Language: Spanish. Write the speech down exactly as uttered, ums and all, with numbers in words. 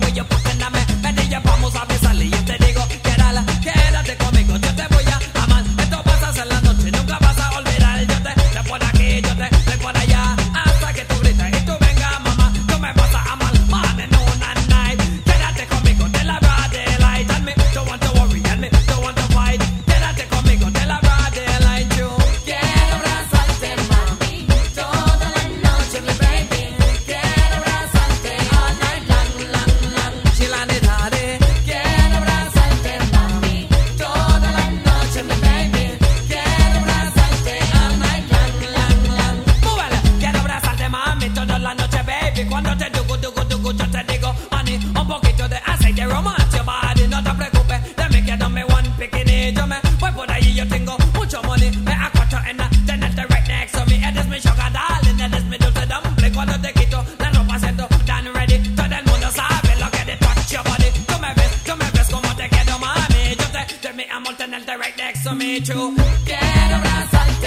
way you're putting on me. Ven y ya vamos a besarle y yo te digo, quédala, quédate conmigo, yo te voy a amar. Esto vas a hacer la noche, nunca vas a olvidar. Yo te, te por aquí, yo te, te por allá, hasta que tú grites y tú venga, mamá. Tú me vas a amar, morning, noon and night. Quédate conmigo, de la broad daylight. And me don't want to worry, and me don't want to fight. Quédate conmigo, de la broad daylight. Yo quiero abrazarte, mami, toda la noche, mi baby. Quiero abrazarte all night long, long, long. Chilanidade. Quiero abrazarte, mami, toda la noche, mi baby. Quiero abrazarte all night long, long, long. Múbele. Quiero abrazarte, mami, toda la noche, baby. Cuando te dugu, dugu, dugu, yo te digo, honey, un poquito de aceite romance your body. No te preocupes, de mí quedo me one bikini. Yo me voy por ahí, yo tengo mucho money. Me acuesto en la tenerte right next to me. Eres mi sugar darling, eres mi dulce dumpling. Cuando te quito la ropa siento tan ready. Todo el mundo sabe lo que te touch your body. Tú me ves, tú me ves como te quedo, mami. Yo te, de mi amor tenerte right next to me, true. Quiero abrazarte.